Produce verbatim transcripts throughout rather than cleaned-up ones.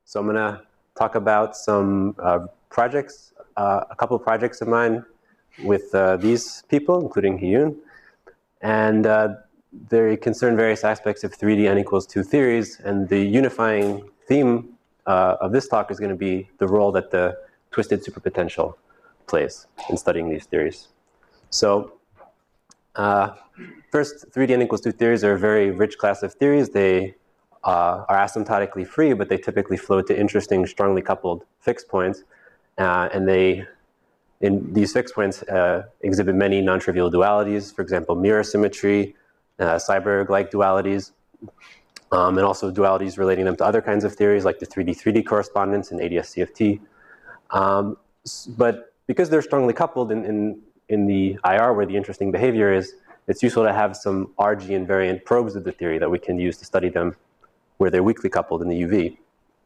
So I'm going to talk about some uh, projects, uh, a couple of projects of mine with uh, these people, including Hyun. And uh, they concern various aspects of three D n equals two theories. And the unifying theme uh, of this talk is going to be the role that the twisted superpotential plays in studying these theories. So uh, first, three D n equals two theories are a very rich class of theories. They uh, are asymptotically free, but they typically flow to interesting, strongly coupled fixed points. Uh, and they, in these fixed points, uh, exhibit many non-trivial dualities, for example, mirror symmetry, uh, Seiberg-like dualities, um, and also dualities relating them to other kinds of theories like the three D three D correspondence and A D S C F T. Um, but because they're strongly coupled in, in, in the I R where the interesting behavior is, it's useful to have some R G invariant probes of the theory that we can use to study them where they're weakly coupled in the U V.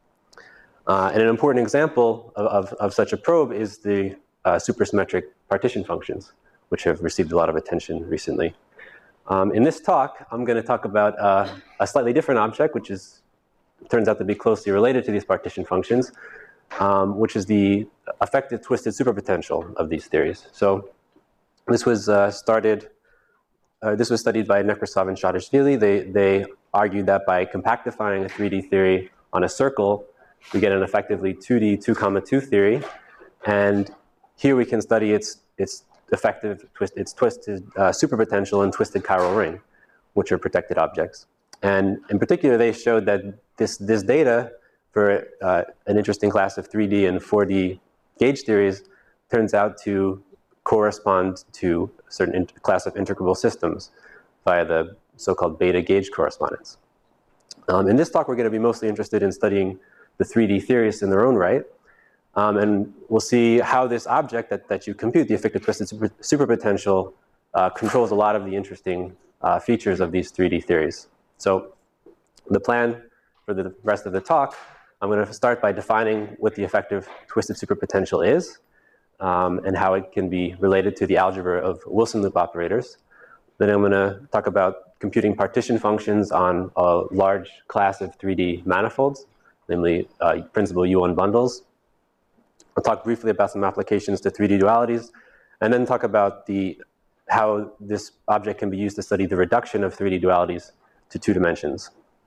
Uh, and an important example of, of, of such a probe is the uh, supersymmetric partition functions, which have received a lot of attention recently. Um, in this talk, I'm going to talk about uh, a slightly different object, which is turns out to be closely related to these partition functions, um, which is the effective twisted superpotential of these theories. So this was uh, started, uh, this was studied by Nekrasov and Shadishvili. They, they argued that by compactifying a three D theory on a circle, we get an effectively two D two comma two theory. And here we can study its, its effective twist, its twisted uh, superpotential and twisted chiral ring, which are protected objects. And in particular, they showed that this, this data for uh, an interesting class of three D and four D gauge theories turns out to correspond to a certain class of integrable systems via the so-called beta gauge correspondence. Um, in this talk, we're going to be mostly interested in studying the three D theorists in their own right. Um, and we'll see how this object that, that you compute, the effective twisted super, superpotential, uh, controls a lot of the interesting uh, features of these three D theories. So the plan for the rest of the talk, I'm going to start by defining what the effective twisted superpotential is um, and how it can be related to the algebra of Wilson loop operators. Then I'm going to talk about computing partition functions on a large class of three D manifolds, namely uh, principal U one bundles. I'll talk briefly about some applications to three D dualities, and then talk about the, how this object can be used to study the reduction of three D dualities to two dimensions.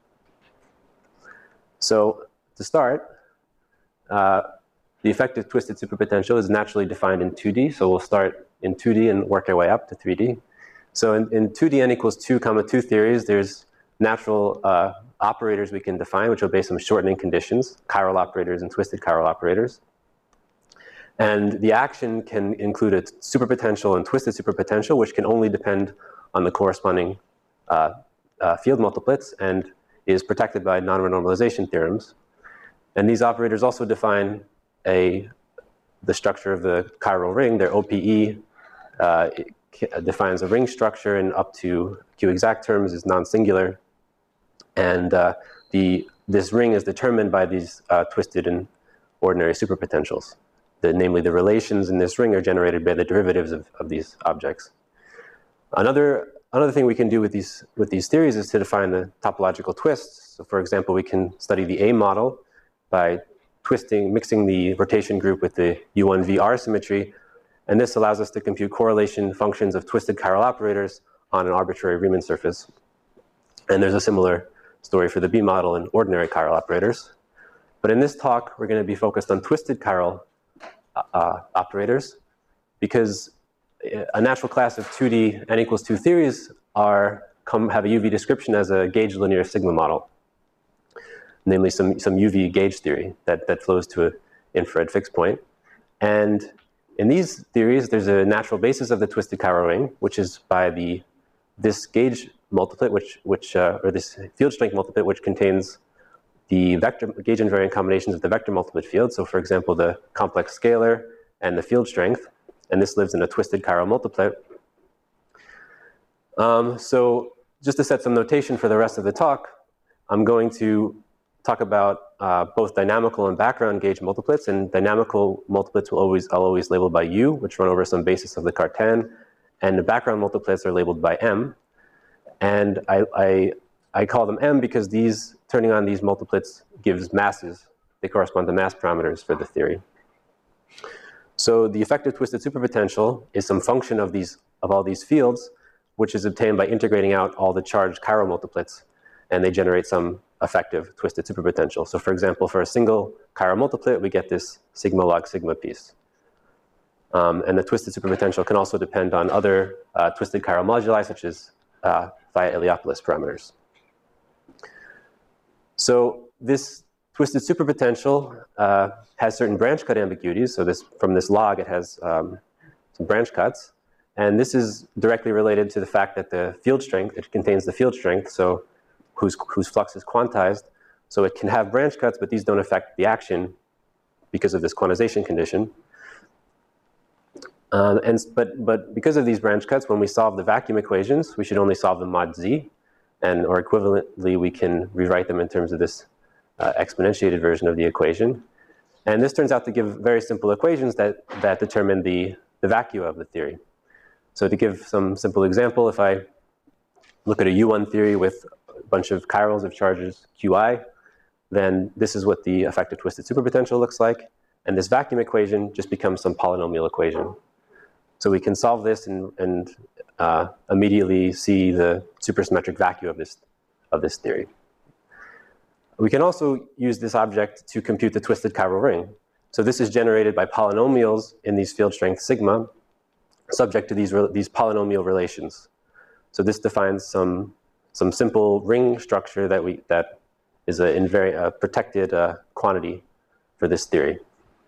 So to start, uh, the effective twisted superpotential is naturally defined in two D, so we'll start in two D and work our way up to three D. So in, in two D n equals two comma two theories, there's natural uh, operators we can define, which obey some shortening conditions, chiral operators and twisted chiral operators. And the action can include a superpotential and twisted superpotential, which can only depend on the corresponding uh, uh, field multiplets and is protected by non-renormalization theorems. And these operators also define a, the structure of the chiral ring. Their O P E uh, defines a ring structure, and up to Q exact terms is non-singular. And uh, the, this ring is determined by these uh, twisted and ordinary superpotentials. The, namely, the relations in this ring are generated by the derivatives of, of these objects. Another, another thing we can do with these, with these theories is to define the topological twists. So for example, we can study the A model by twisting, mixing the rotation group with the U one V R symmetry. And this allows us to compute correlation functions of twisted chiral operators on an arbitrary Riemann surface. And there's a similar story for the B model and ordinary chiral operators. But in this talk, we're going to be focused on twisted chiral Uh, operators, because a natural class of two D n equals two theories are come have a U V description as a gauge linear sigma model, namely some, some U V gauge theory that, that flows to an infrared fixed point. And in these theories, there's a natural basis of the twisted chiral ring, which is by the this gauge multiplet, which which uh, or this field strength multiplet, which contains the vector gauge invariant combinations of the vector multiplet field. So for example, the complex scalar and the field strength, and this lives in a twisted chiral multiplet. Um, so just to set some notation for the rest of the talk, I'm going to talk about uh, both dynamical and background gauge multiplets, and dynamical multiplets will always, I'll always label by U, which run over some basis of the Cartan, and the background multiplets are labeled by M. And I, I, I call them M because these turning on these multiplets gives masses. they correspond to mass parameters for the theory. So the effective twisted superpotential is some function of these of all these fields, which is obtained by integrating out all the charged chiral multiplets, and they generate some effective twisted superpotential. So for example, for a single chiral multiplet, we get this sigma log sigma piece. Um, and the twisted superpotential can also depend on other uh, twisted chiral moduli, such as uh, via Iliopolis parameters. So this twisted superpotential uh, has certain branch cut ambiguities. So this, from this log, it has um, some branch cuts. And this is directly related to the fact that the field strength, it contains the field strength, so whose, whose flux is quantized. So it can have branch cuts, but these don't affect the action because of this quantization condition. Um, and, but, but because of these branch cuts, when we solve the vacuum equations, we should only solve the mod z. And, or equivalently, we can rewrite them in terms of this uh, exponentiated version of the equation. And this turns out to give very simple equations that, that determine the, the vacua of the theory. So to give some simple example, if I look at a U one theory with a bunch of chirals of charges Qi, then this is what the effective twisted superpotential looks like. And this vacuum equation just becomes some polynomial equation. So we can solve this and, and uh, immediately see the supersymmetric vacua of this, of this theory. We can also use this object to compute the twisted chiral ring. So this is generated by polynomials in these field strength sigma, subject to these, these polynomial relations. So this defines some, some simple ring structure that, we, that is a, invari a protected uh, quantity for this theory.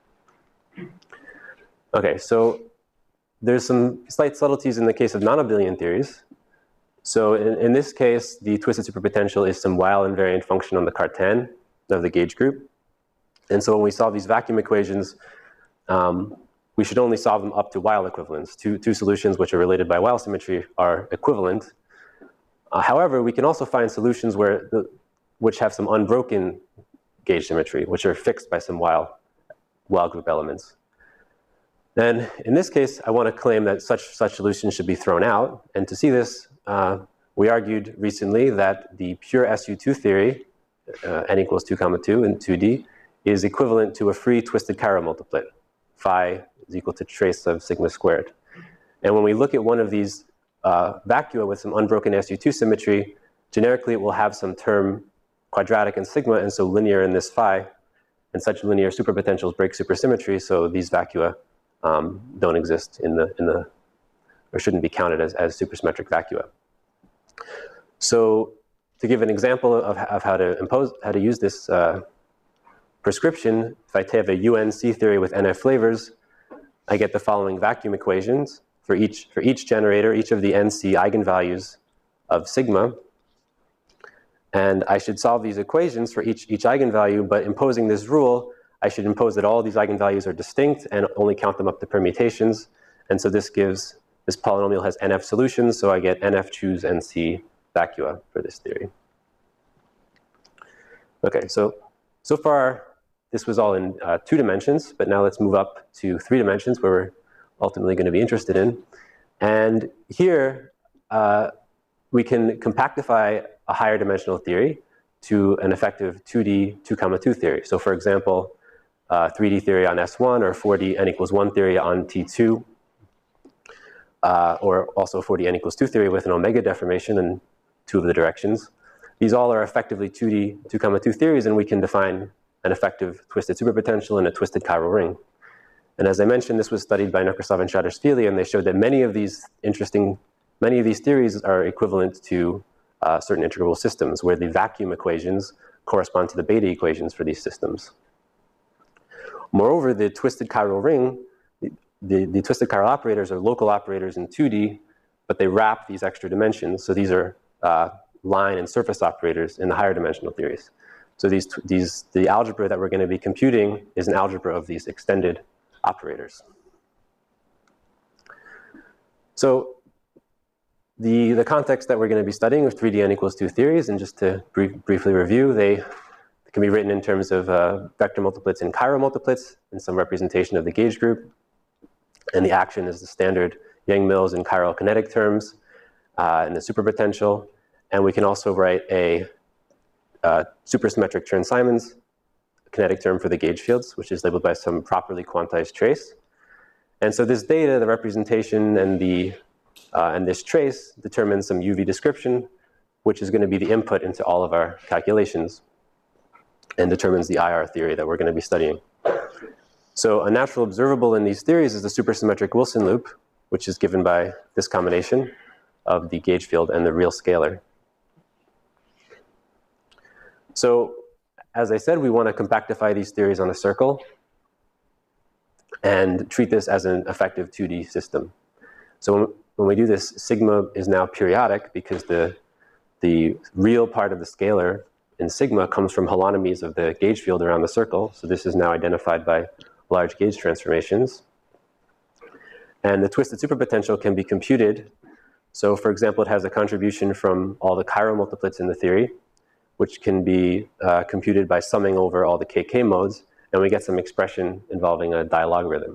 Okay, so there's some slight subtleties in the case of non-abelian theories. So in, in this case, the twisted superpotential is some Weil invariant function on the Cartan of the gauge group. And so when we solve these vacuum equations, um, we should only solve them up to Weil equivalence. Two, two solutions which are related by Weil symmetry are equivalent. Uh, however, we can also find solutions where the, which have some unbroken gauge symmetry, which are fixed by some Weil, Weil group elements. Then in this case, I want to claim that such, such solutions should be thrown out. And to see this, uh, we argued recently that the pure S U two theory, uh, n equals two comma two in two D, is equivalent to a free twisted chiral multiplet. Phi is equal to trace of sigma squared. And when we look at one of these uh, vacua with some unbroken S U two symmetry, generically it will have some term quadratic in sigma and so linear in this phi. And such linear superpotentials break supersymmetry, so these vacua um, don't exist in the, in the, or shouldn't be counted as, as supersymmetric vacua. So to give an example of, of how to impose, how to use this uh, prescription, if I have a U N C theory with N F flavors, I get the following vacuum equations for each, for each generator, each of the N C eigenvalues of sigma. And I should solve these equations for each, each eigenvalue, but imposing this rule, I should impose that all these eigenvalues are distinct and only count them up to permutations. And so this gives, this polynomial has N F solutions, so I get N F choose N C vacua for this theory. Okay, so, so far, this was all in uh, two dimensions, but now let's move up to three dimensions where we're ultimately going to be interested in. And here, uh, we can compactify a higher dimensional theory to an effective two D two comma two theory. So for example, uh, three D theory on S one or four D n equals one theory on T two, uh, or also four D n equals two theory with an omega deformation in two of the directions. These all are effectively two D two comma two theories, and we can define an effective twisted superpotential and a twisted chiral ring. And as I mentioned, this was studied by Nekrasov and Shadershvili, and they showed that many of these interesting, many of these theories are equivalent to uh, certain integrable systems, where the vacuum equations correspond to the beta equations for these systems. Moreover, the twisted chiral ring, the, the, the twisted chiral operators are local operators in two D, but they wrap these extra dimensions. So these are uh, line and surface operators in the higher dimensional theories. So these, these, the algebra that we're going to be computing is an algebra of these extended operators. So the, the context that we're going to be studying of three D n equals two theories, and just to brief, briefly review, they can be written in terms of uh, vector multiplets and chiral multiplets and some representation of the gauge group. And the action is the standard Yang-Mills and chiral kinetic terms uh, and the superpotential. And we can also write a uh, supersymmetric Chern-Simons kinetic term for the gauge fields, which is labeled by some properly quantized trace. And so this data, the representation and, the, uh, and this trace determines some U V description, which is going to be the input into all of our calculations and determines the I R theory that we're going to be studying. So a natural observable in these theories is the supersymmetric Wilson loop, which is given by this combination of the gauge field and the real scalar. So as I said, we want to compactify these theories on a circle and treat this as an effective two D system. So when we do this, sigma is now periodic because the, the real part of the scalar in sigma comes from holonomies of the gauge field around the circle. So this is now identified by large gauge transformations. And the twisted superpotential can be computed. So for example, it has a contribution from all the chiral multiplets in the theory, which can be uh, computed by summing over all the K K modes, and we get some expression involving a dilogarithm.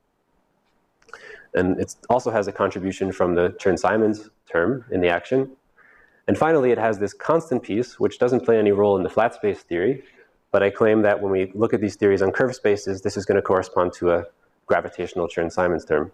And it also has a contribution from the Chern-Simons term in the action. And finally, it has this constant piece, which doesn't play any role in the flat space theory, but I claim that when we look at these theories on curved spaces, this is going to correspond to a gravitational Chern-Simons term.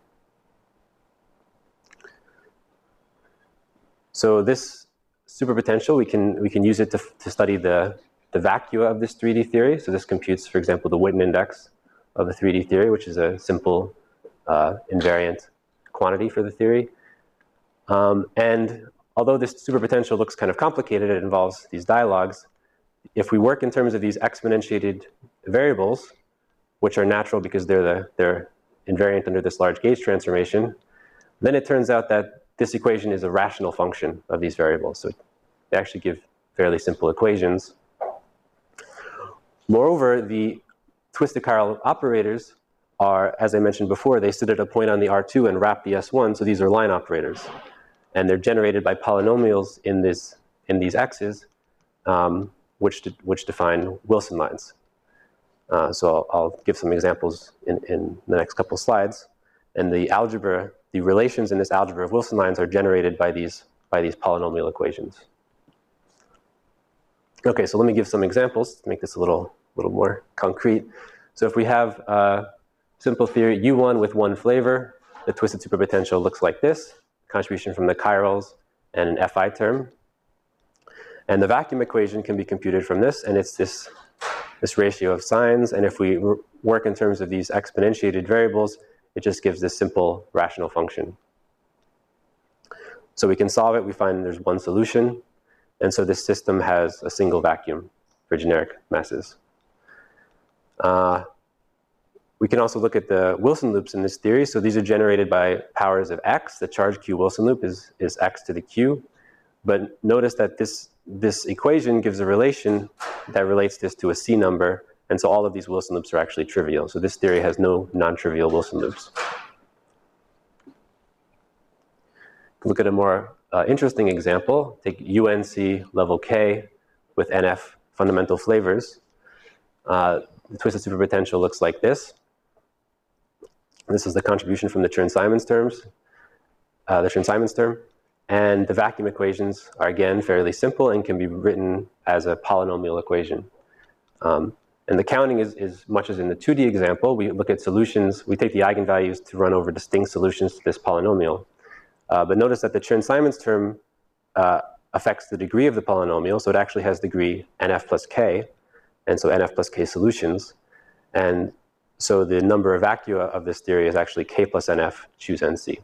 So this superpotential, we can, we can use it to, to study the, the vacua of this three D theory. So this computes, for example, the Witten index of the three D theory, which is a simple uh, invariant quantity for the theory. Um, and although this superpotential looks kind of complicated, it involves these dialogues. If we work in terms of these exponentiated variables, which are natural because they're, the, they're invariant under this large gauge transformation, then it turns out that this equation is a rational function of these variables. So they actually give fairly simple equations. Moreover, the twisted chiral operators are, as I mentioned before, they sit at a point on the R two and wrap the S one, so these are line operators. And they're generated by polynomials in, this, in these x's, um, which, de which define Wilson lines. Uh, so I'll, I'll give some examples in, in the next couple slides. And the algebra, the relations in this algebra of Wilson lines are generated by these, by these polynomial equations. Okay, so let me give some examples to make this a little, little more concrete. So if we have a simple theory U one with one flavor, the twisted superpotential looks like this, contribution from the chirals and an Fi term. And the vacuum equation can be computed from this, and it's this, this ratio of signs. And if we work in terms of these exponentiated variables, it just gives this simple rational function. So we can solve it. We find there's one solution. And so this system has a single vacuum for generic masses. Uh, we can also look at the Wilson loops in this theory. So these are generated by powers of x. The charge Q Wilson loop is, is x to the q. But notice that this, this equation gives a relation that relates this to a C number. And so all of these Wilson loops are actually trivial. So this theory has no non-trivial Wilson loops. Look at a more uh, interesting example. Take U N C level K with N F fundamental flavors. Uh, the twisted superpotential looks like this. This is the contribution from the Chern-Simons terms, uh, the Chern-Simons term. And the vacuum equations are, again, fairly simple and can be written as a polynomial equation. Um, And the counting is, is much as in the two D example. We look at solutions. We take the eigenvalues to run over distinct solutions to this polynomial. Uh, but notice that the Chern-Simons term uh, affects the degree of the polynomial. So it actually has degree N F plus K. And so N F plus K solutions. And so the number of vacua of this theory is actually K plus N F, choose N C.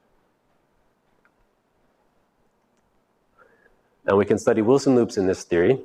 And we can study Wilson loops in this theory.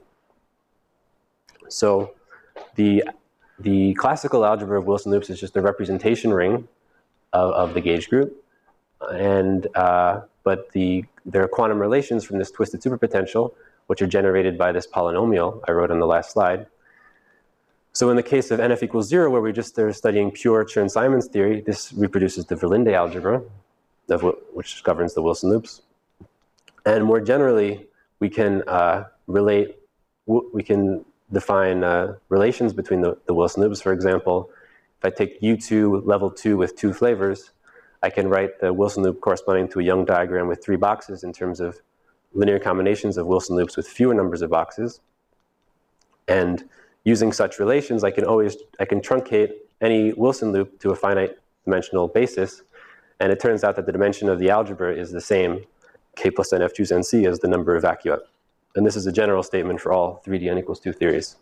So The, the classical algebra of Wilson loops is just a representation ring of, of the gauge group. And, uh, but the, there are quantum relations from this twisted superpotential, which are generated by this polynomial I wrote on the last slide. So in the case of N F equals zero, where we just are studying pure Chern-Simons theory, this reproduces the Verlinde algebra, of which governs the Wilson loops. And more generally, we can uh, relate, we can define uh, relations between the, the Wilson loops. For example, if I take U two level two with two flavors, I can write the Wilson loop corresponding to a Young diagram with three boxes in terms of linear combinations of Wilson loops with fewer numbers of boxes. And using such relations, I can always, I can truncate any Wilson loop to a finite dimensional basis. And it turns out that the dimension of the algebra is the same, k plus n f choose nc, as the number of vacua. And this is a general statement for all three D n equals two theories.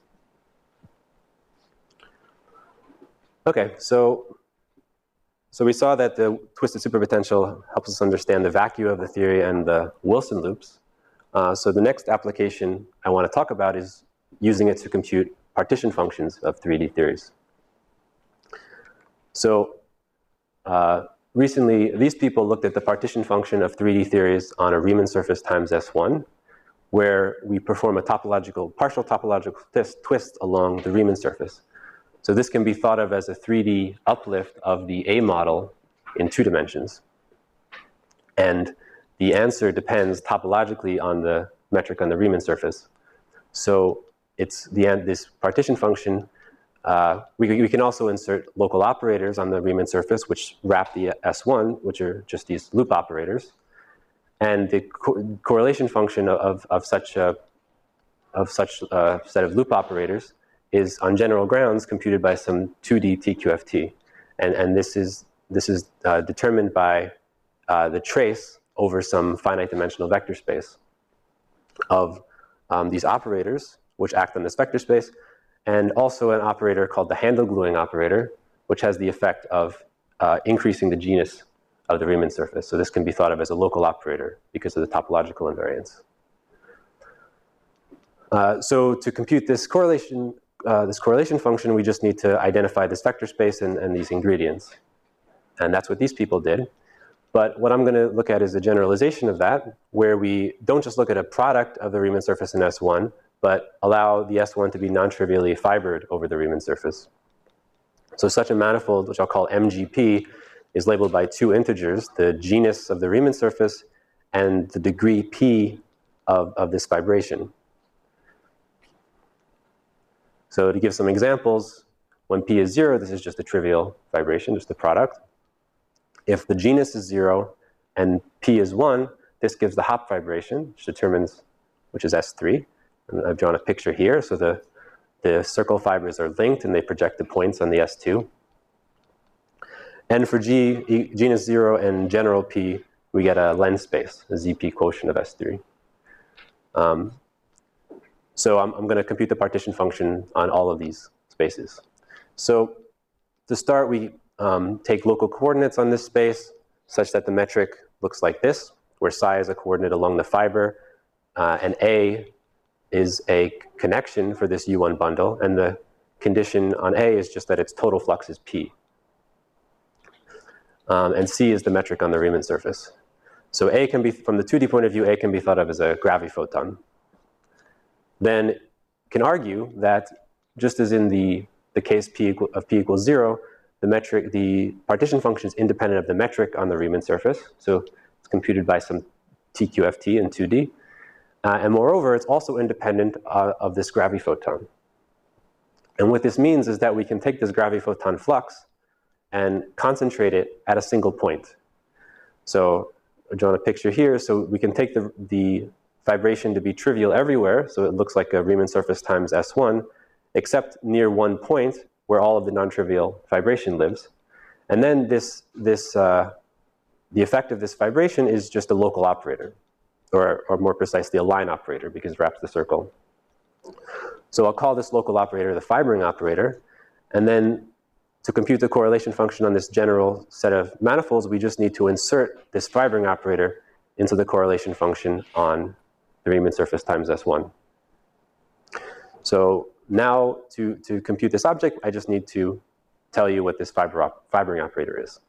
Okay, so, so we saw that the twisted superpotential helps us understand the vacua of the theory and the Wilson loops. Uh, so the next application I want to talk about is using it to compute partition functions of three D theories. So uh, recently, these people looked at the partition function of three D theories on a Riemann surface times S one, where we perform a topological, partial topological twist, twist along the Riemann surface. So this can be thought of as a three D uplift of the A model in two dimensions. And the answer depends topologically on the metric on the Riemann surface. So it's the this partition function. Uh, we, we can also insert local operators on the Riemann surface, which wrap the S one, which are just these loop operators. And the co correlation function of, of such a of such a set of loop operators is on general grounds computed by some two D T Q F T, and and this is this is uh, determined by uh, the trace over some finite dimensional vector space of um, these operators which act on this vector space, and also an operator called the handle gluing operator, which has the effect of uh, increasing the genus of the Riemann surface. So this can be thought of as a local operator because of the topological invariance. Uh, so to compute this correlation, uh, this correlation function, we just need to identify this vector space and, and these ingredients. And that's what these people did. But what I'm going to look at is a generalization of that, where we don't just look at a product of the Riemann surface in S one, but allow the S one to be non-trivially fibered over the Riemann surface. So such a manifold, which I'll call M G P, is labeled by two integers, the genus of the Riemann surface and the degree P of, of this fibration. So to give some examples, when P is zero, this is just a trivial fibration, just a product. If the genus is zero and P is one, this gives the Hopf fibration, which determines, which is S three. And I've drawn a picture here. So the, the circle fibers are linked and they project the points on the S two. And for G, e, genus zero and general P, we get a lens space, a Z P quotient of S three. Um, so I'm, I'm going to compute the partition function on all of these spaces. So to start, we um, take local coordinates on this space such that the metric looks like this, where psi is a coordinate along the fiber, uh, and A is a connection for this U one bundle, and the condition on A is just that its total flux is P. Um, and C is the metric on the Riemann surface. So A can be, from the two D point of view, A can be thought of as a graviphoton. Then can argue that just as in the, the case P equal, of P equals zero, the metric, the partition function is independent of the metric on the Riemann surface. So it's computed by some T Q F T in two D. Uh, and moreover, it's also independent uh, of this graviphoton. And what this means is that we can take this graviphoton flux and concentrate it at a single point. So I've drawn a picture here. So we can take the, the vibration to be trivial everywhere. So it looks like a Riemann surface times S one, except near one point where all of the non-trivial vibration lives. And then this, this, uh, the effect of this vibration is just a local operator, or, or more precisely a line operator, because it wraps the circle. So I'll call this local operator the fibering operator. And then to compute the correlation function on this general set of manifolds, we just need to insert this fibering operator into the correlation function on the Riemann surface times S one. So now to, to compute this object, I just need to tell you what this fiber op fibering operator is.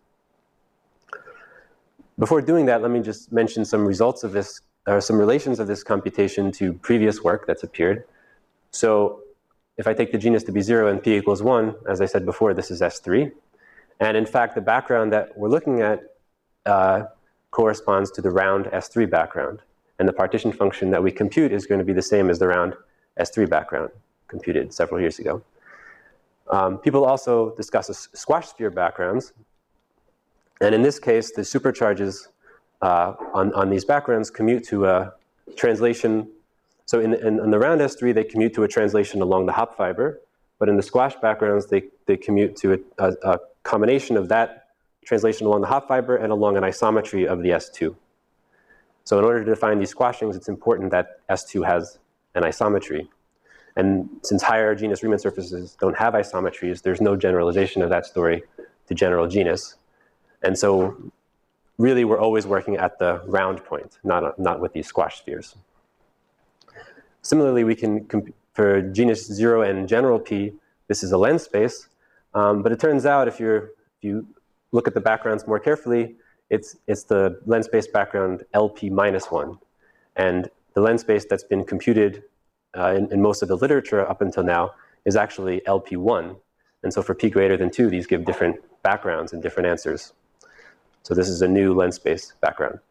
Before doing that, let me just mention some results of this, or some relations of this computation to previous work that's appeared. So if I take the genus to be zero and P equals one, as I said before, this is S three. And in fact, the background that we're looking at uh, corresponds to the round S three background. And the partition function that we compute is going to be the same as the round S three background computed several years ago. Um, people also discuss squash sphere backgrounds. And in this case, the supercharges uh, on, on these backgrounds commute to a translation. So in, in, in the round S three, they commute to a translation along the hop fiber, but in the squash backgrounds, they, they commute to a, a, a combination of that translation along the hop fiber and along an isometry of the S two. So in order to define these squashings, it's important that S two has an isometry. And since higher genus Riemann surfaces don't have isometries, there's no generalization of that story to general genus. And so really, we're always working at the round point, not, not with these squash spheres. Similarly, we can, for genus zero and general P, this is a lens space. Um, but it turns out if, you're, if you look at the backgrounds more carefully, it's, it's the lens space background L P minus one. And the lens space that's been computed uh, in, in most of the literature up until now is actually L P one. And so for P greater than two, these give different backgrounds and different answers. So this is a new lens space background.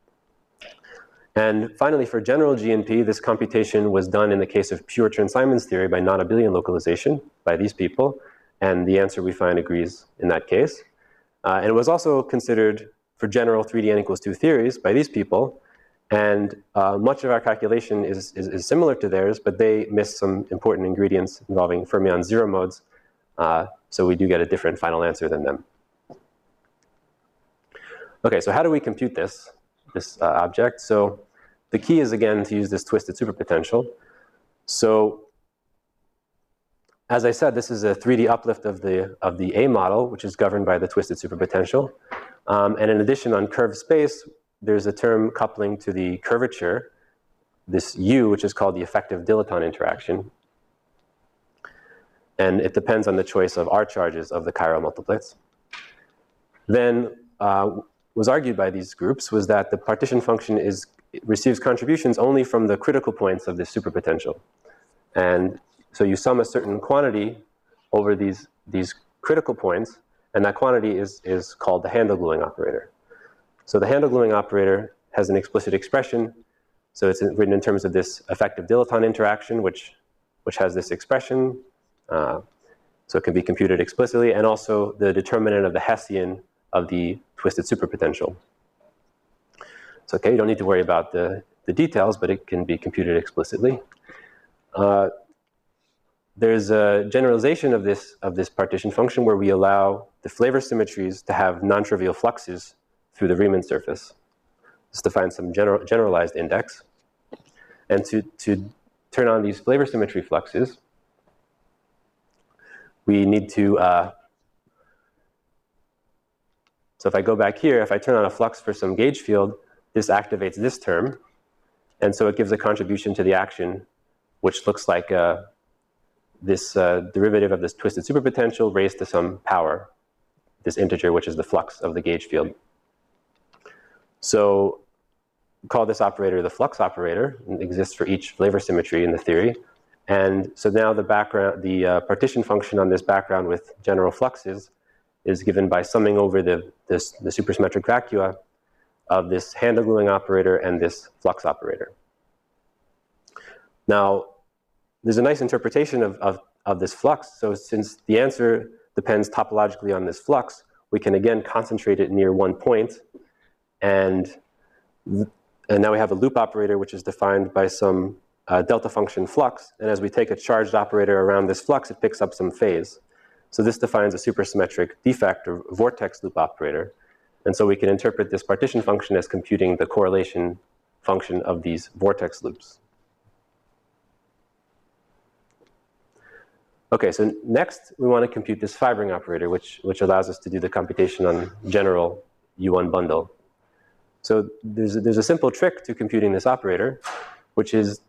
And finally, for general G N P, this computation was done in the case of pure Chern-Simons theory by non-abelian localization by these people. And the answer we find agrees in that case. Uh, and it was also considered for general three D n equals two theories by these people. And uh, much of our calculation is, is, is similar to theirs, but they missed some important ingredients involving fermion zero modes. Uh, so we do get a different final answer than them. Okay, so how do we compute this, this uh, object? So the key is, again, to use this twisted superpotential. So as I said, this is a three D uplift of the, of the A model, which is governed by the twisted superpotential. Um, and in addition, on curved space, there's a term coupling to the curvature, this U, which is called the effective dilaton interaction. And it depends on the choice of R charges of the chiral multiplets. Then uh, was argued by these groups was that the partition function is, receives contributions only from the critical points of this superpotential. And so you sum a certain quantity over these, these critical points, and that quantity is, is called the handle gluing operator. So the handle gluing operator has an explicit expression. So it's written in terms of this effective dilaton interaction, which, which has this expression. Uh, so it can be computed explicitly, and also the determinant of the Hessian of the twisted superpotential. So okay, you don't need to worry about the, the details, but it can be computed explicitly. Uh, there's a generalization of this, of this partition function where we allow the flavor symmetries to have non-trivial fluxes through the Riemann surface. This defines some general, generalized index. And to, to turn on these flavor symmetry fluxes, we need to, uh, so if I go back here, if I turn on a flux for some gauge field, this activates this term. And so it gives a contribution to the action, which looks like uh, this uh, derivative of this twisted superpotential raised to some power, this integer, which is the flux of the gauge field. So we call this operator the flux operator. It exists for each flavor symmetry in the theory. And so now the background, the uh, partition function on this background with general fluxes is given by summing over the, this, the supersymmetric vacua of this handle gluing operator and this flux operator. Now, there's a nice interpretation of, of, of this flux. So since the answer depends topologically on this flux, we can again concentrate it near one point. And, and now we have a loop operator, which is defined by some uh, delta function flux. And as we take a charged operator around this flux, it picks up some phase. So this defines a supersymmetric defect or vortex loop operator. And so we can interpret this partition function as computing the correlation function of these vortex loops. Okay, so next we want to compute this fibering operator, which, which allows us to do the computation on general U one bundle. So there's a, there's a simple trick to computing this operator, which is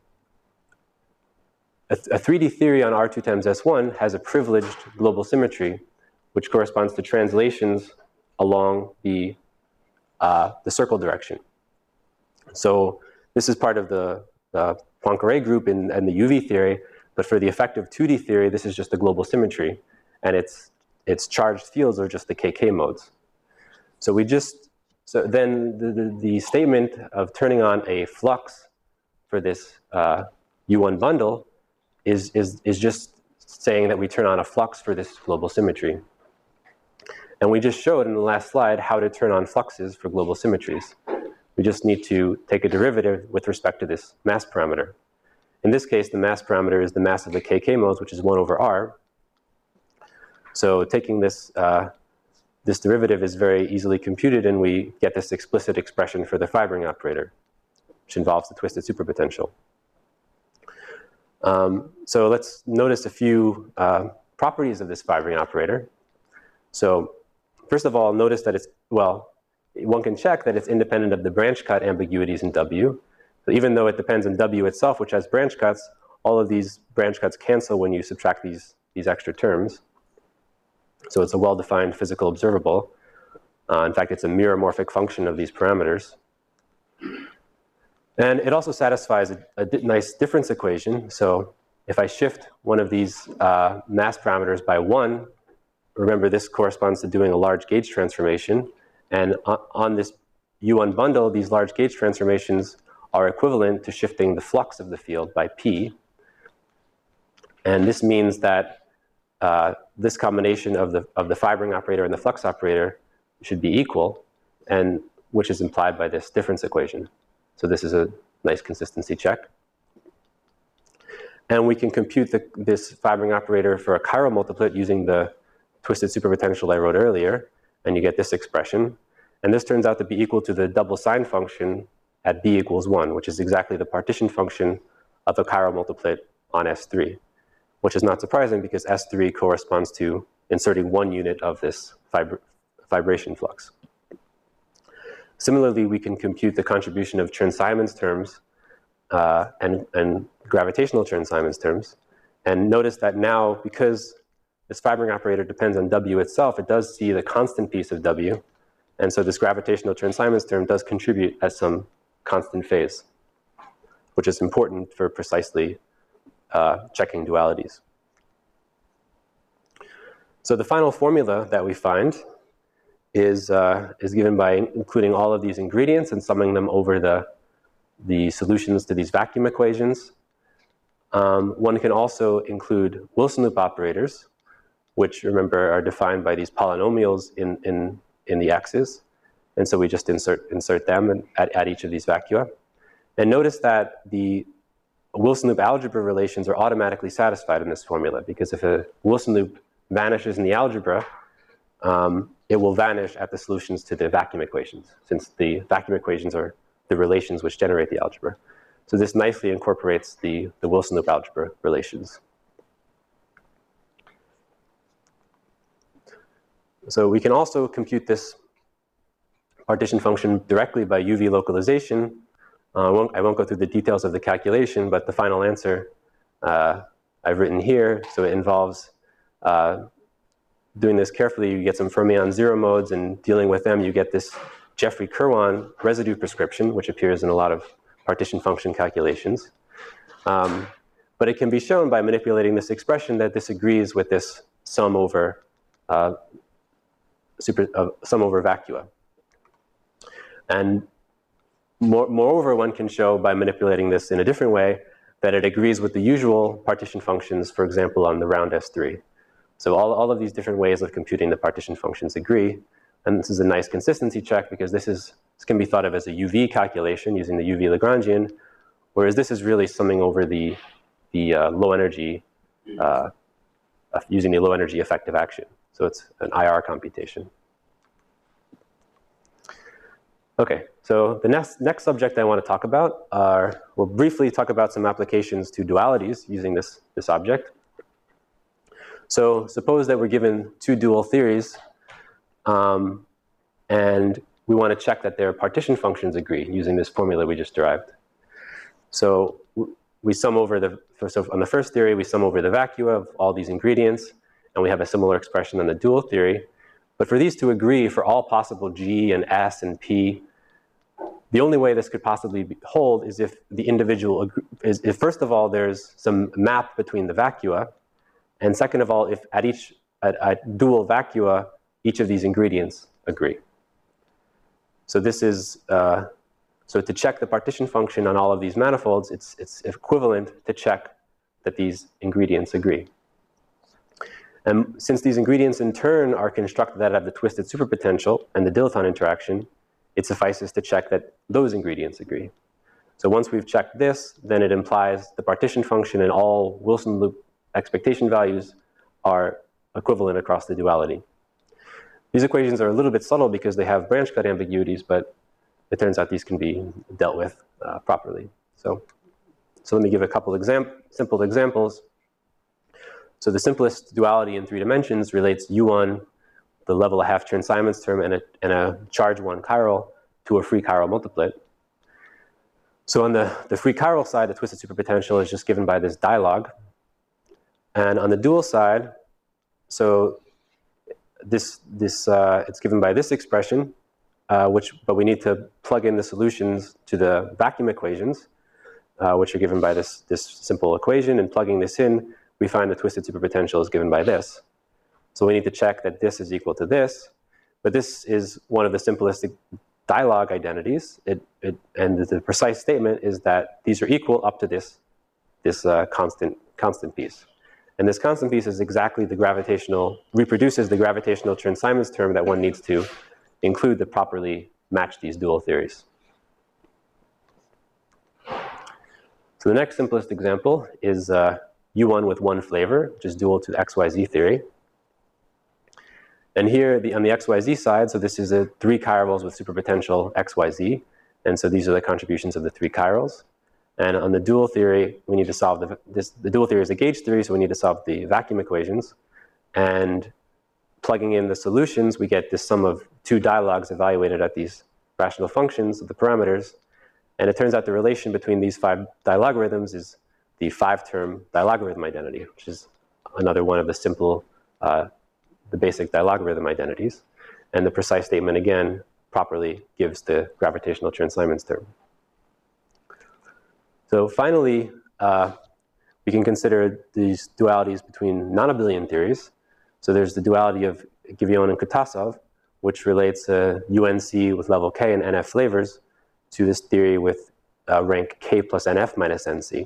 a, a three D theory on R two times S one has a privileged global symmetry, which corresponds to translations along the, uh, the circle direction. So this is part of the, the Poincaré group in, in the U V theory, but for the effective two D theory, this is just a global symmetry, and its, its charged fields are just the K K modes. So we just, so then the, the, the statement of turning on a flux for this uh, U one bundle is, is, is just saying that we turn on a flux for this global symmetry. And we just showed in the last slide how to turn on fluxes for global symmetries. We just need to take a derivative with respect to this mass parameter. In this case, the mass parameter is the mass of the K K modes, which is one over R. So taking this, uh, this derivative is very easily computed, and we get this explicit expression for the fibering operator, which involves the twisted superpotential. Um, so let's notice a few uh, properties of this fibering operator. So first of all, notice that it's, well, one can check that it's independent of the branch cut ambiguities in W. So even though it depends on W itself, which has branch cuts, all of these branch cuts cancel when you subtract these, these extra terms. So it's a well-defined physical observable. Uh, in fact, it's a meromorphic function of these parameters. And it also satisfies a, a di nice difference equation. So if I shift one of these uh, mass parameters by one, remember this corresponds to doing a large gauge transformation. And on, on this U one bundle, these large gauge transformations are equivalent to shifting the flux of the field by P. And this means that uh, this combination of the, of the fibering operator and the flux operator should be equal, and which is implied by this difference equation. So this is a nice consistency check. And we can compute the, this fibering operator for a chiral multiplet using the twisted superpotential I wrote earlier, and you get this expression. And this turns out to be equal to the double sign function at b equals one, which is exactly the partition function of a chiral multiplet on S three, which is not surprising because S three corresponds to inserting one unit of this vibra vibration flux. Similarly, we can compute the contribution of Chern-Simons terms uh, and, and gravitational Chern-Simons terms. And notice that now, because this fibering operator depends on W itself, it does see the constant piece of W. And so this gravitational Chern-Simons term does contribute at some constant phase, which is important for precisely uh, checking dualities. So the final formula that we find is, uh, is given by including all of these ingredients and summing them over the, the solutions to these vacuum equations. Um, one can also include Wilson loop operators, which, remember, are defined by these polynomials in, in, in the x's. And so we just insert, insert them in, at, at each of these vacua. And notice that the Wilson loop algebra relations are automatically satisfied in this formula, because if a Wilson loop vanishes in the algebra, um, it will vanish at the solutions to the vacuum equations, since the vacuum equations are the relations which generate the algebra. So this nicely incorporates the, the Wilson loop algebra relations. So we can also compute this partition function directly by U V localization. Uh, I, won't, I won't go through the details of the calculation, but the final answer uh, I've written here. So it involves uh, doing this carefully. You get some fermion zero modes, and dealing with them, you get this Jeffrey-Kirwan residue prescription, which appears in a lot of partition function calculations. Um, but it can be shown by manipulating this expression that this agrees with this sum over uh, super, uh, sum over vacua. And more, moreover, one can show by manipulating this in a different way that it agrees with the usual partition functions, for example, on the round S three. So all, all of these different ways of computing the partition functions agree. And this is a nice consistency check, because this, is, this can be thought of as a U V calculation using the U V Lagrangian, whereas this is really summing over the, the uh, low energy, uh, using the low energy effective action. So it's an I R computation. Okay, so the next, next subject I want to talk about are, we'll briefly talk about some applications to dualities using this, this object. So suppose that we're given two dual theories, um, and we want to check that their partition functions agree using this formula we just derived. So we sum over the, so on the first theory, we sum over the vacua of all these ingredients, and we have a similar expression on the dual theory. But for these to agree for all possible G and S and P, the only way this could possibly be, hold is if the individual, is if first of all there's some map between the vacua, and second of all, if at each, at, at dual vacua, each of these ingredients agree. So this is, uh, so to check the partition function on all of these manifolds, it's, it's equivalent to check that these ingredients agree. And since these ingredients in turn are constructed out of the twisted superpotential and the dilaton interaction, it suffices to check that those ingredients agree. So once we've checked this, then it implies the partition function and all Wilson loop expectation values are equivalent across the duality. These equations are a little bit subtle because they have branch cut ambiguities, but it turns out these can be dealt with uh, properly. So, so let me give a couple exam simple examples. So the simplest duality in three dimensions relates U one, the level of half Chern-Simons term, and a, and a charge one chiral to a free chiral multiplet. So on the, the free chiral side, the twisted superpotential is just given by this dialog. And on the dual side, so this, this, uh, it's given by this expression, uh, which, but we need to plug in the solutions to the vacuum equations, uh, which are given by this, this simple equation. And plugging this in, we find the twisted superpotential is given by this. So we need to check that this is equal to this. But this is one of the simplest dialog identities. It, it, and the precise statement is that these are equal up to this, this uh, constant, constant piece. And this constant piece is exactly the gravitational, reproduces the gravitational Chern-Simons term that one needs to include to properly match these dual theories. So the next simplest example is uh, U one with one flavor, which is dual to the X Y Z theory. And here the, on the X Y Z side, so this is a three chirals with superpotential X Y Z. And so these are the contributions of the three chirals. And on the dual theory, we need to solve the, this, the dual theory is a gauge theory, so we need to solve the vacuum equations. And plugging in the solutions, we get this sum of two dialogues evaluated at these rational functions of the parameters. And it turns out the relation between these five dilogarithms is the five-term dilogarithm identity, which is another one of the simple, uh, the basic dilogarithm identities. And the precise statement, again, properly gives the gravitational Chern-Simons term. So finally, uh, we can consider these dualities between non-abelian theories. So there's the duality of Givyon and Kutasov, which relates uh, U N C with level K and N F flavors to this theory with uh, rank K plus N F minus N C.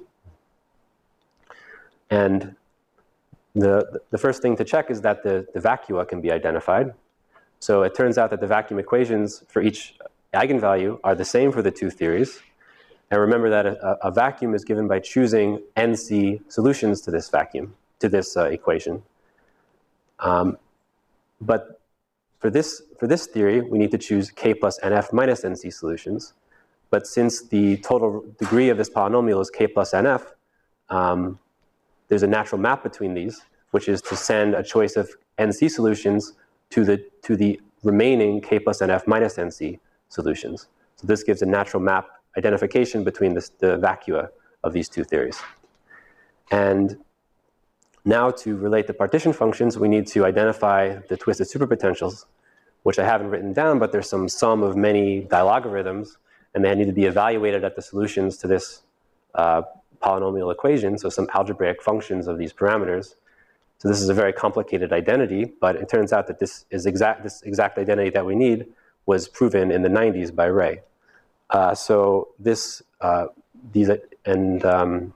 And the, the first thing to check is that the, the vacua can be identified. So it turns out that the vacuum equations for each eigenvalue are the same for the two theories. And remember that a, a vacuum is given by choosing N C solutions to this vacuum, to this uh, equation. Um, but for this, for this theory, we need to choose K plus N F minus N C solutions. But since the total degree of this polynomial is K plus N F, um, there's a natural map between these, which is to send a choice of N C solutions to the, to the remaining K plus N F minus N C solutions. So this gives a natural map identification between this, the vacua of these two theories. And now to relate the partition functions, we need to identify the twisted superpotentials, which I haven't written down, but there's some sum of many dilogarithms, and they need to be evaluated at the solutions to this uh, polynomial equation, so some algebraic functions of these parameters. So this is a very complicated identity, but it turns out that this is exact, this exact identity that we need was proven in the nineties by Ray. Uh, so this, uh, these, and um,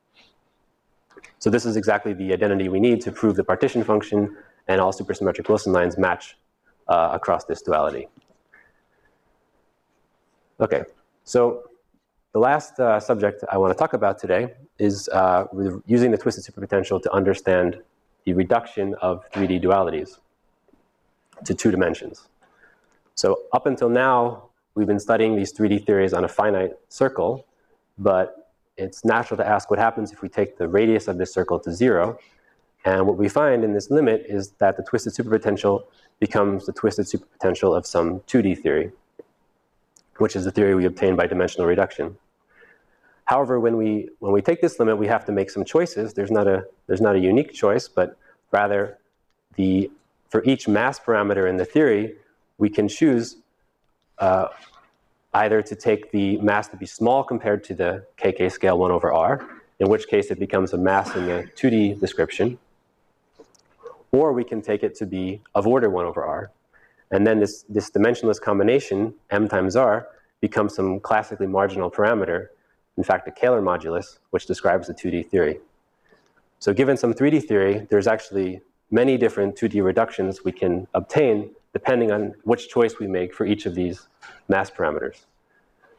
so this is exactly the identity we need to prove the partition function and all supersymmetric Wilson lines match uh, across this duality. Okay, so the last uh, subject I want to talk about today is uh, using the twisted superpotential to understand the reduction of three D dualities to two dimensions. So up until now, we've been studying these three D theories on a finite circle, but it's natural to ask what happens if we take the radius of this circle to zero. And what we find in this limit is that the twisted superpotential becomes the twisted superpotential of some two D theory, which is the theory we obtain by dimensional reduction. However, when we, when we take this limit, we have to make some choices. There's not a, there's not a unique choice, but rather the, for each mass parameter in the theory, we can choose uh, either to take the mass to be small compared to the K K scale one over R, in which case it becomes a mass in the two D description, or we can take it to be of order one over R. And then this, this dimensionless combination, M times R, becomes some classically marginal parameter, in fact, a Kähler modulus, which describes the two D theory. So given some three D theory, there's actually many different two D reductions we can obtain depending on which choice we make for each of these mass parameters.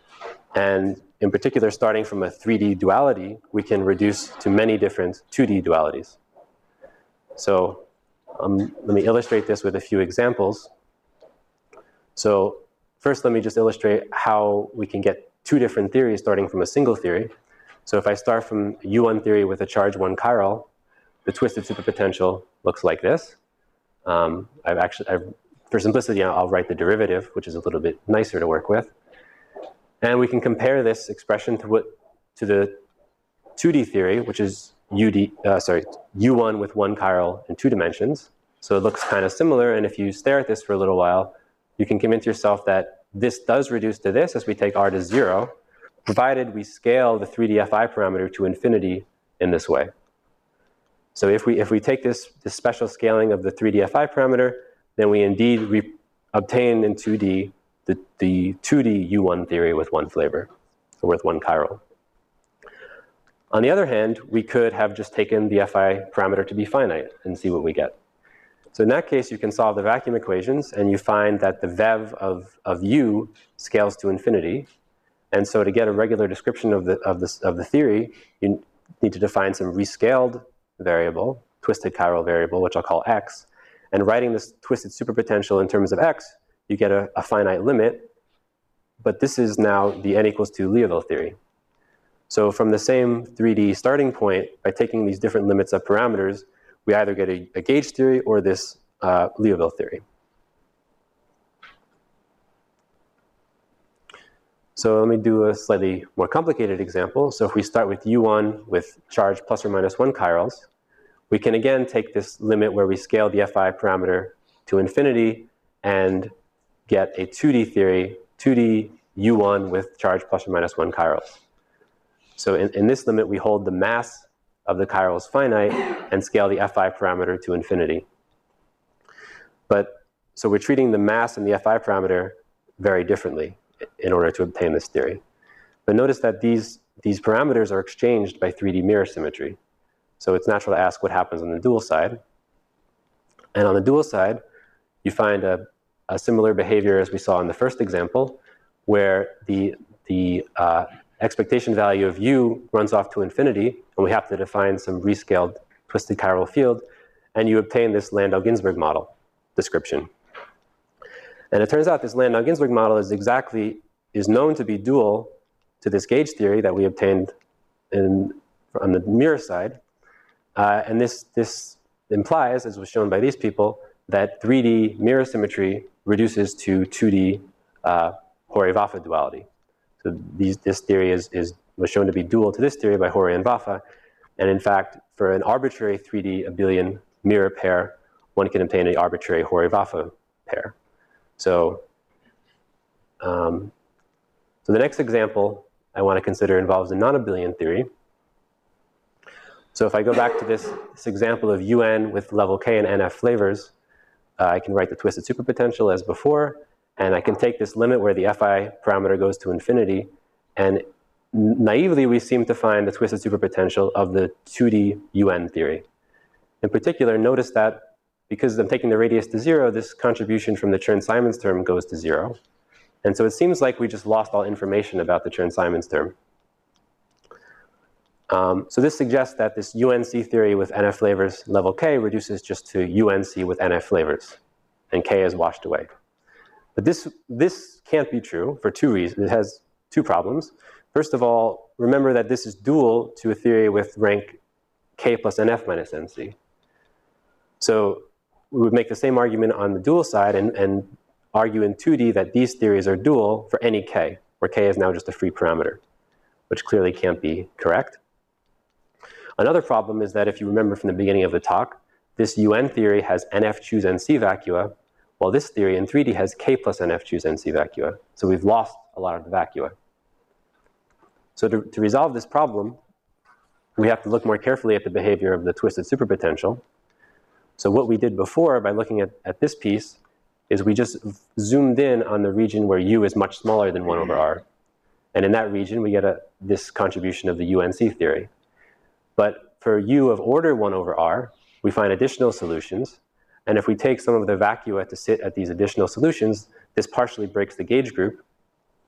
And in particular, starting from a three D duality, we can reduce to many different two D dualities. So um, let me illustrate this with a few examples. So first, let me just illustrate how we can get two different theories starting from a single theory. So if I start from U one theory with a charge one chiral, the twisted superpotential looks like this. Um, I've actually, I've, for simplicity, I'll write the derivative, which is a little bit nicer to work with. And we can compare this expression to what to the two D theory, which is U D, uh, sorry, U one with one chiral in two dimensions. So it looks kind of similar. And if you stare at this for a little while, you can convince yourself that this does reduce to this as we take R to zero, provided we scale the three D F I parameter to infinity in this way. So if we, if we take this, this special scaling of the three D F I parameter, then we indeed re obtain in two D the, the two D U one theory with one flavor, or with one chiral. On the other hand, we could have just taken the F I parameter to be finite and see what we get. So in that case, you can solve the vacuum equations, and you find that the vev of, of U scales to infinity. And so to get a regular description of the, of, this, of the theory, you need to define some rescaled variable, twisted chiral variable, which I'll call x. And writing this twisted superpotential in terms of x, you get a, a finite limit. But this is now the n equals two Liouville theory. So from the same three D starting point, by taking these different limits of parameters, we either get a, a gauge theory or this uh, Liouville theory. So let me do a slightly more complicated example. So if we start with U one with charge plus or minus one chirals, we can again take this limit where we scale the F I parameter to infinity and get a two D theory, two D U one with charge plus or minus one chirals. So in, in this limit, we hold the mass of the chirals finite and scale the F I parameter to infinity. But so we're treating the mass and the F I parameter very differently in order to obtain this theory. But notice that these, these parameters are exchanged by three D mirror symmetry. So it's natural to ask what happens on the dual side. And on the dual side, you find a, a similar behavior as we saw in the first example, where the, the uh, expectation value of U runs off to infinity, and we have to define some rescaled twisted chiral field, and you obtain this Landau-Ginzburg model description. And it turns out this Landau-Ginzburg model is exactly, is known to be dual to this gauge theory that we obtained in, on the mirror side. Uh, and this, this implies, as was shown by these people, that three D mirror symmetry reduces to two D uh, Hori-Vafa duality. So these, this theory is, is, was shown to be dual to this theory by Hori and Vafa. And in fact, for an arbitrary three D abelian mirror pair, one can obtain an arbitrary Hori-Vafa pair. So, um, so the next example I want to consider involves a non-abelian theory. So if I go back to this, this example of U N with level K and N F flavors, uh, I can write the twisted superpotential as before, and I can take this limit where the F I parameter goes to infinity, and naively we seem to find the twisted superpotential of the two D U N theory. In particular, notice that because I'm taking the radius to zero, this contribution from the Chern-Simons term goes to zero. And so it seems like we just lost all information about the Chern-Simons term. Um, so this suggests that this U N C theory with N F flavors level K reduces just to U N C with N F flavors, and K is washed away. But this, this can't be true for two reasons. It has two problems. First of all, remember that this is dual to a theory with rank K plus N F minus N C. So we would make the same argument on the dual side and, and argue in two D that these theories are dual for any K, where K is now just a free parameter, which clearly can't be correct. Another problem is that if you remember from the beginning of the talk, this U N theory has N F choose N C vacua, while this theory in three D has K plus N F choose N C vacua. So we've lost a lot of the vacua. So to, to resolve this problem, we have to look more carefully at the behavior of the twisted superpotential. So what we did before by looking at, at this piece is we just zoomed in on the region where U is much smaller than one over R. And in that region, we get a, this contribution of the U N C theory. But for U of order one over R, we find additional solutions. And if we take some of the vacua to sit at these additional solutions, this partially breaks the gauge group.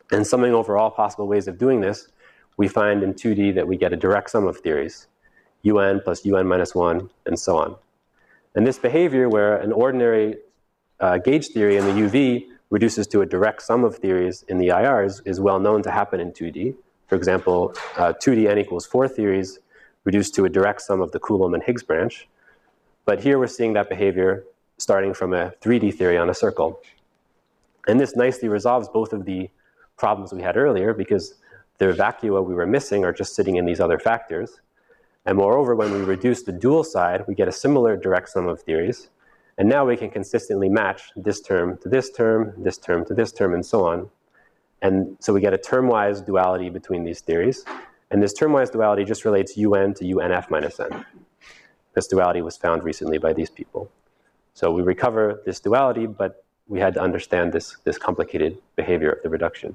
And summing over all possible ways of doing this, we find in two D that we get a direct sum of theories, un plus un minus one, and so on. And this behavior, where an ordinary uh, gauge theory in the U V reduces to a direct sum of theories in the I Rs, is well known to happen in two D. For example, uh, two D n equals four theories reduced to a direct sum of the Coulomb and Higgs branch. But here we're seeing that behavior starting from a three D theory on a circle. And this nicely resolves both of the problems we had earlier, because the vacua we were missing are just sitting in these other factors. And moreover, when we reduce the dual side, we get a similar direct sum of theories. And now we can consistently match this term to this term, this term to this term, and so on. And so we get a term-wise duality between these theories. And this term-wise duality just relates un to unf minus n. This duality was found recently by these people. So we recover this duality, but we had to understand this, this complicated behavior of the reduction.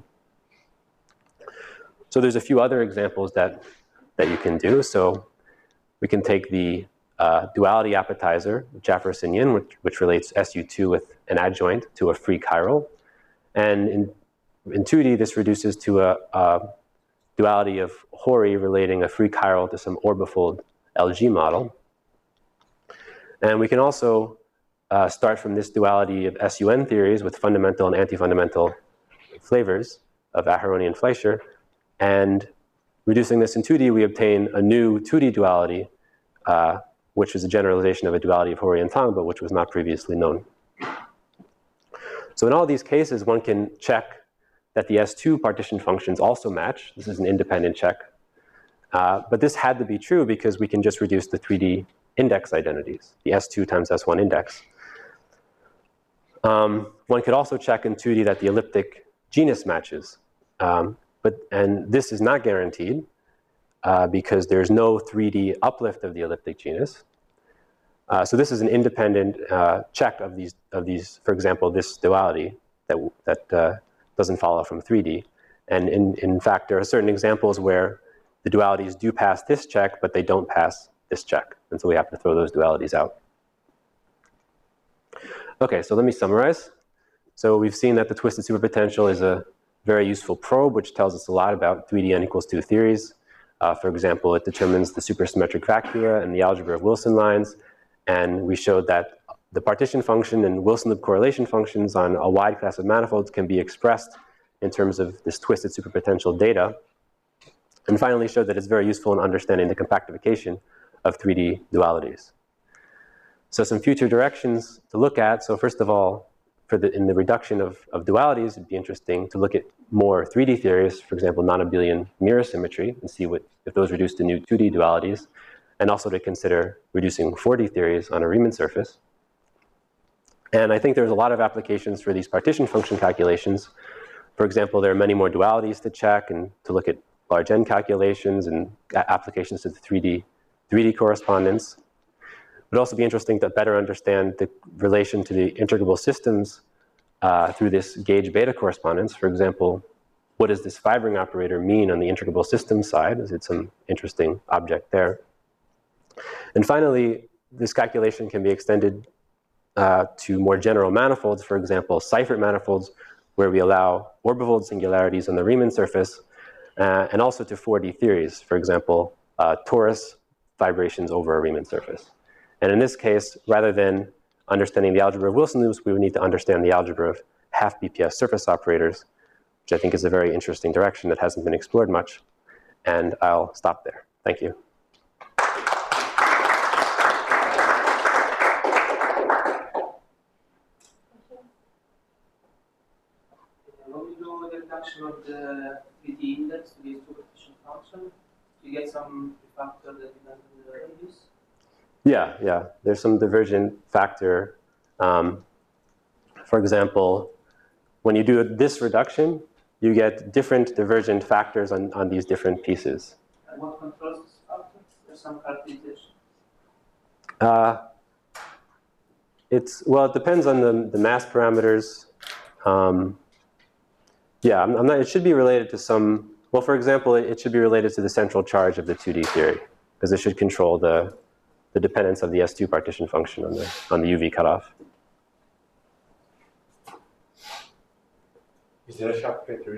So there's a few other examples that, that you can do. So we can take the uh, duality appetizer, Jaffersonian, which, which relates S U two with an adjoint to a free chiral. And in, in two D, this reduces to a, a duality of Hori relating a free chiral to some orbifold L G model. And we can also uh, start from this duality of S U N theories with fundamental and anti-fundamental flavors of Aharoni and Fleischer. And reducing this in two D, we obtain a new two D duality, uh, which is a generalization of a duality of Hori and Tang, but which was not previously known. So in all these cases, one can check that the S two partition functions also match. This is an independent check. Uh, but this had to be true because we can just reduce the three D index identities, the S two times S one index. Um, one could also check in two D that the elliptic genus matches. Um, but, and this is not guaranteed uh, because there's no three D uplift of the elliptic genus. Uh, so this is an independent uh, check of these, of these, for example, this duality that, that uh, doesn't follow from three D. And in, in fact, there are certain examples where the dualities do pass this check, but they don't pass this check. And so we have to throw those dualities out. Okay, so let me summarize. So we've seen that the twisted superpotential is a very useful probe, which tells us a lot about three D n equals two theories. Uh, for example, it determines the supersymmetric vacua and the algebra of Wilson lines. And we showed that the partition function and Wilson loop correlation functions on a wide class of manifolds can be expressed in terms of this twisted superpotential data. And finally showed that it's very useful in understanding the compactification of three D dualities. So some future directions to look at. So first of all, for the, in the reduction of, of dualities, it'd be interesting to look at more three D theories, for example, non-abelian mirror symmetry, and see what, if those reduce to new two D dualities, and also to consider reducing four D theories on a Riemann surface. And I think there's a lot of applications for these partition function calculations. For example, there are many more dualities to check and to look at large N calculations and applications to the three D, three D correspondence. It would also be interesting to better understand the relation to the integrable systems uh, through this gauge beta correspondence. For example, what does this fibering operator mean on the integrable system side? Is it some interesting object there? And finally, this calculation can be extended uh, to more general manifolds, for example, Seifert manifolds, where we allow orbifold singularities on the Riemann surface, uh, and also to four D theories, for example, uh, torus vibrations over a Riemann surface. And in this case, rather than understanding the algebra of Wilson loops, we would need to understand the algebra of half B P S surface operators, which I think is a very interesting direction that hasn't been explored much. And I'll stop there. Thank you. When we do the reduction of the three D index to these two partition functions, you get some factor that depends on the radius? Yeah, yeah. There's some divergent factor. Um, for example, when you do this reduction, you get different divergent factors on, on these different pieces. And what controls this factor? There's some characterization. Uh, it's, well, it depends on the, the mass parameters. Um, yeah, I'm, I'm not, it should be related to some, well, for example, it, it should be related to the central charge of the two D theory, because it should control the the dependence of the S two partition function on the, on the U V cutoff. Is there a sharp criteria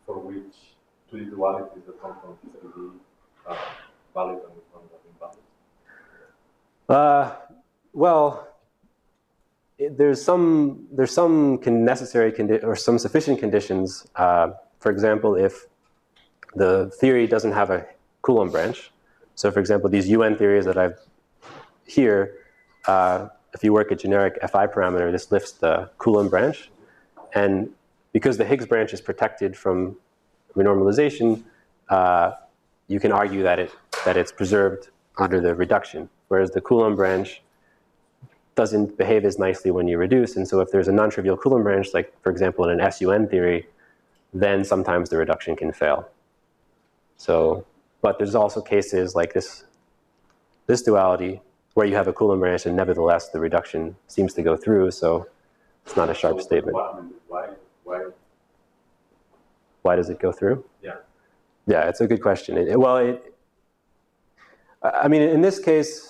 for which two D dualities that come from three D are valid and which ones are invalid? Uh, well, it, there's some there's some con necessary condi or some sufficient conditions. Uh, for example, if the theory doesn't have a Coulomb branch, so for example, these U N theories that I've here, uh, if you work a generic F I parameter, this lifts the Coulomb branch, and because the Higgs branch is protected from renormalization, uh, you can argue that it that it's preserved under the reduction, whereas the Coulomb branch doesn't behave as nicely when you reduce. And so if there's a non-trivial Coulomb branch, like for example in an S U N theory, then sometimes the reduction can fail. So, but there's also cases like this, this duality where you have a Coulomb branch and nevertheless the reduction seems to go through. So it's not a sharp So statement. Why, why? Why does it go through? Yeah. Yeah, it's a good question. It, well, it, I mean, in this case,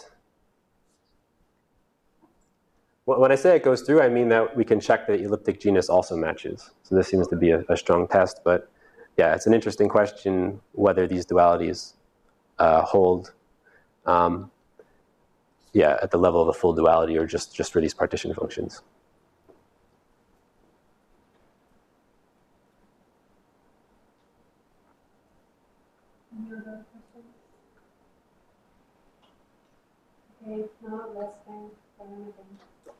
when I say it goes through, I mean that we can check that elliptic genus also matches. So this seems to be a, a strong test, but yeah, it's an interesting question whether these dualities uh, hold, um, yeah, at the level of a full duality or just, just for these partition functions. Any other questions? Okay, if not, let's thank Brian again.